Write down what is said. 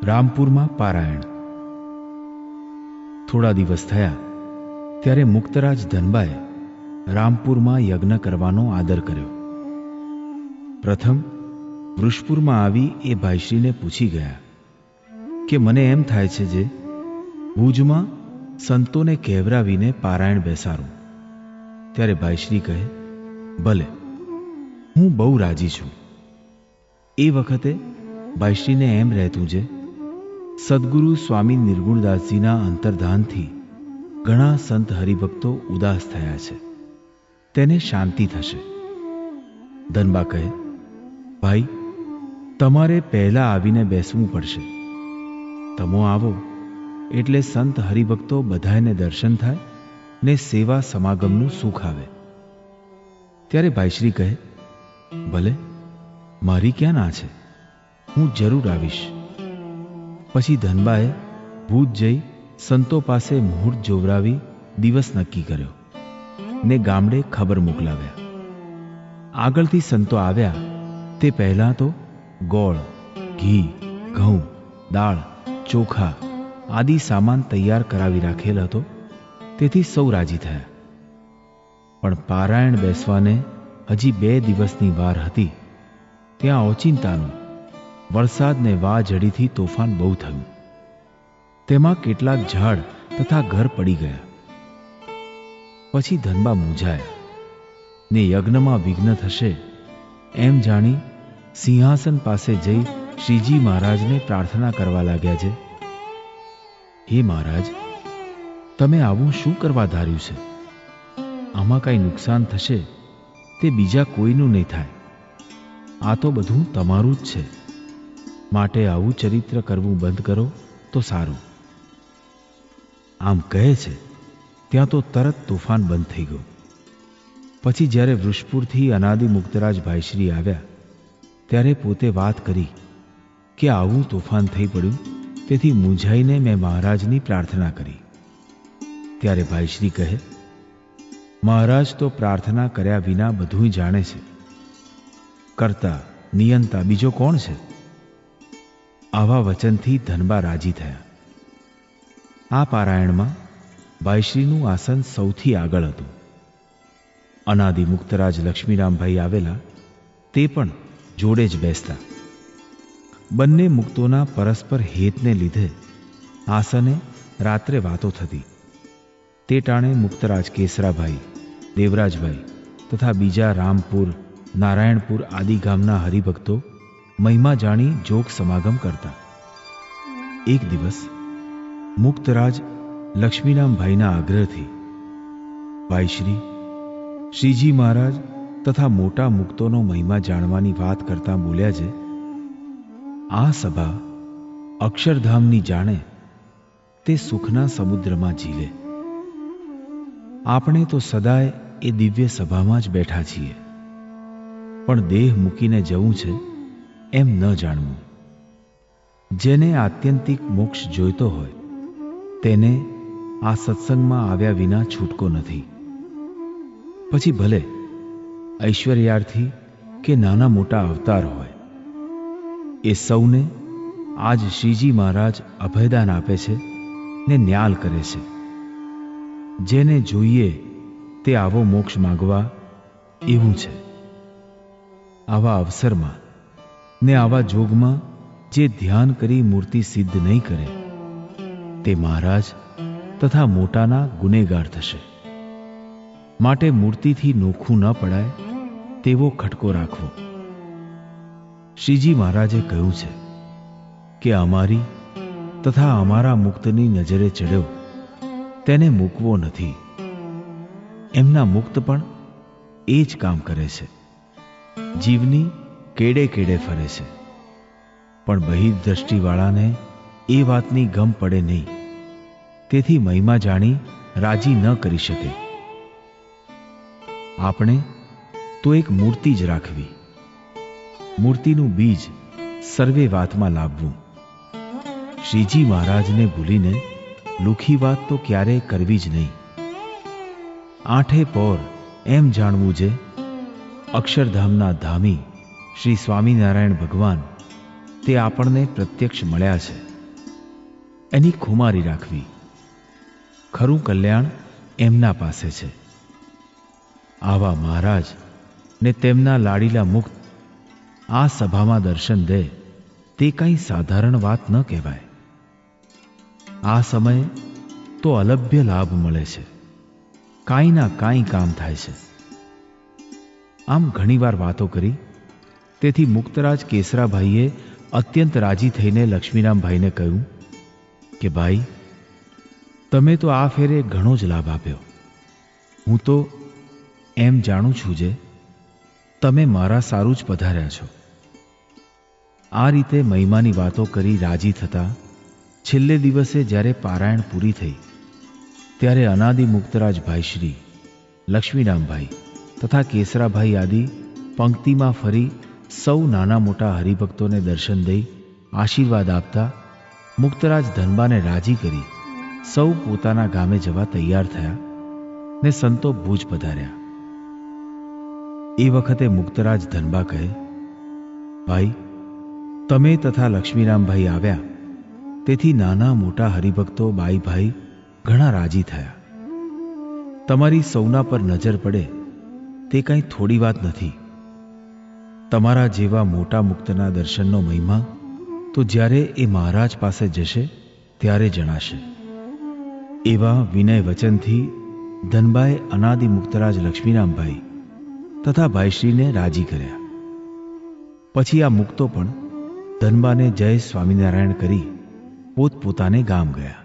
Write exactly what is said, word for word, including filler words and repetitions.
રામપુરમાં પારાયણ. થોડા દિવસ થયા ત્યારે મુક્તરાજ ધનબાએ રામપુરમાં યજ્ઞ કરવાનો આદર કર્યો. પ્રથમ વૃષપુરમાં આવી એ ભાઈશ્રીને પૂછી ગયા કે મને એમ થાય છે જે ભુજમાં સંતોને કહેવરાવીને પારાયણ બેસાડું. ત્યારે ભાઈશ્રી કહે, ભલે, હું બહુ રાજી છું. એ વખતે ભાઈશ્રીને એમ રહેતું છે, સદગુરુ સ્વામી નિર્ગુણદાસજીના અંતર્ધાનથી ઘણા સંત હરિભક્તો ઉદાસ થયા છે, તેને શાંતિ થશે. ધનબા કહે, ભાઈ, તમારે પહેલા આવીને બેસવું પડશે. તમો આવો એટલે સંત હરિભક્તો બધાને દર્શન થાય ને સેવા સમાગમનું સુખ આવે. ત્યારે ભાઈશ્રી કહે, ભલે, મારી ક્યાં ના છે, હું જરૂર આવીશ. પછી ધનબાએ ભુજ જઈ સંતો પાસે મુહૂર્ત જોવરાવી દિવસ નક્કી કર્યો ને ગામડે ખબર મોકલાવ્યા. આગળથી સંતો આવ્યા તે પહેલાં તો ગોળ, ઘી, ઘઉં, દાળ, ચોખા આદિ સામાન તૈયાર કરાવી રાખેલ હતો, તેથી સૌ રાજી થયા. પણ પારાયણ બેસવાને હજી બે દિવસની વાર હતી ત્યાં ઓચિંતાનું વરસાદ ને વાજડીથી તોફાન બહુ થયું. તેમાં કેટલાક ઝાડ તથા ઘર પડી ગયા. પછી ધનબા મૂંઝાયા ને યજ્ઞમાં વિઘ્ન થશે એમ જાણી સિંહાસન પાસે જઈ શ્રીજી મહારાજને પ્રાર્થના કરવા લાગ્યા છે, હે મહારાજ, તમે આવું શું કરવા ધાર્યું છે? આમાં કાંઈ નુકસાન થશે તે બીજા કોઈનું નહીં થાય. આ તો બધું તમારું જ છે, માટે આવું ચરિત્ર કરવું બંધ કરો તો સારું. આમ કહે છે ત્યાં તો તરત તોફાન બંધ થઈ ગયું. પછી જ્યારે વૃષપુરથી અનાદિ મુક્તરાજ ભાઈશ્રી આવ્યા ત્યારે પોતે વાત કરી કે આવું તોફાન થઈ પડ્યું, તેથી મૂંઝાઈને મેં મહારાજની પ્રાર્થના કરી. ત્યારે ભાઈશ્રી કહે, મહારાજ તો પ્રાર્થના કર્યા વિના બધું જાણે છે, કરતા નિયંતા બીજો કોણ છે? આવા વચનથી ધનબા રાજી થયા. આ પારાયણમાં ભાઈશ્રીનું આસન સૌથી આગળ હતું. અનાદિ મુક્તરાજ લક્ષ્મીરામભાઈ આવેલા, તે પણ જોડે જ બેસતા. બંને મુક્તોના પરસ્પર હેતને લીધે આસને રાત્રે વાતો થતી. તે ટાણે મુક્તરાજ કેસરાભાઈ, દેવરાજભાઈ તથા બીજા રામપુર, નારાયણપુર આદિ ગામના હરિભક્તો મહિમા જાણી જોગ સમાગમ કરતા. એક દિવસ મુક્તરાજ લક્ષ્મીરામભાઈના આગ્રહથી ભાઈશ્રી, શ્રીજી મહારાજ તથા મોટા મુક્તોનો મહિમા જાણવાની વાત કરતા બોલ્યા છે, આ સભા અક્ષરધામની જાણે તે સુખના સમુદ્રમાં ઝીલે. આપણે તો સદાય એ દિવ્ય સભામાં જ બેઠા છીએ, પણ દેહ મૂકીને જવું છે એમ ન જાણવું. જેને આત્યંતિક મોક્ષ જોઈતો હોય તેને આ સત્સંગમાં આવ્યા વિના છૂટકો નથી. પછી ભલે ઐશ્વર્યાર્થી કે નાના મોટા અવતાર હોય, એ સૌને આજ શ્રીજી મહારાજ અભયદાન આપે છે ને ન્યાલ કરે છે. જેને જોઈએ તે આવો મોક્ષ માગવા એવું છે. આવા અવસરમાં ને આવા જોગમાં જે ધ્યાન કરી મૂર્તિ સિદ્ધ નહીં કરે તે મહારાજ તથા મોટાના ગુનેગાર થશે. માટે મૂર્તિથી નોખું ન પડાય તેવો ખટકો રાખવો. શ્રીજી મહારાજે કહ્યું છે કે અમારી તથા અમારા મુક્તની નજરે ચડ્યો તેને મૂકવો નથી. એમના મુક્ત પણ એ જ કામ કરે છે. જીવની કેડે કેડે ફરે છે, પણ બહિર્દ્રષ્ટિવાળાને એ વાતની ગમ પડે નહીં, તેથી મહિમા જાણી રાજી ન કરી શકે. આપણે તો એક મૂર્તિ જ રાખવી. મૂર્તિનું બીજ સર્વે વાતમાં લાવવું. શ્રીજી મહારાજને ભૂલીને લુખી વાત તો ક્યારેય કરવી જ નહીં. આઠે પોર એમ જાણવું છે, અક્ષરધામના ધામી શ્રી સ્વામિનારાયણ ભગવાન તે આપણને પ્રત્યક્ષ મળ્યા છે. એની ખુમારી રાખવી. ખરું કલ્યાણ એમના પાસે છે. આવા મહારાજ ને તેમના લાડીલા મુક્ત આ સભામાં દર્શન દે તે કંઈ સાધારણ વાત ન કહેવાય. આ સમયે તો અલભ્ય લાભ મળે છે. કાંઈ ના કાંઈ કામ થાય છે. આમ ઘણીવાર વાતો કરી. તેથી મુક્તરાજ કેસરાભાઈએ અત્યંત રાજી થઈને લક્ષ્મીરામભાઈને કહ્યું કે ભાઈ, તમે તો આ ફેરે ઘણો જ લાભ આપ્યો. હું તો એમ જાણું છું જે તમે મારા સારું જ પધાર્યા છો. આ રીતે મહિમાની વાતો કરી રાજી થતા છેલ્લે દિવસે જ્યારે પારાયણ પૂરી થઈ ત્યારે અનાદિ મુક્તરાજ ભાઈશ્રી, લક્ષ્મીરામભાઈ તથા કેસરાભાઈ આદિ પંક્તિમાં ફરી સૌ નાના મોટા હરિભક્તોને દર્શન દઈ આશીર્વાદ આપતા મુક્તરાજ ધનબાને રાજી કરી સૌ પોતાના ગામે જવા તૈયાર થયા ને સંતો ભુજ પધાર્યા. એ વખતે મુક્તરાજ ધનબા કહે, ભાઈ, તમે તથા લક્ષ્મીરામભાઈ આવ્યા તેથી નાના મોટા હરિભક્તો બાઈભાઈ ઘણા રાજી થયા. તમારી સૌના પર નજર પડે તે કંઈ થોડી વાત નથી. તમારા જેવા મોટા મુક્તના દર્શનનો મહિમા તો જ્યારે એ મહારાજ પાસે જશે ત્યારે જણાશે. એવા વિનય વચનથી ધનબાએ અનાદિ મુક્તરાજ લક્ષ્મીરામભાઈ તથા ભાઈશ્રીને રાજી કર્યા. પછી આ મુક્તો પણ ધનબાને જય સ્વામિનારાયણ કરી પોતપોતાને ગામ ગયા.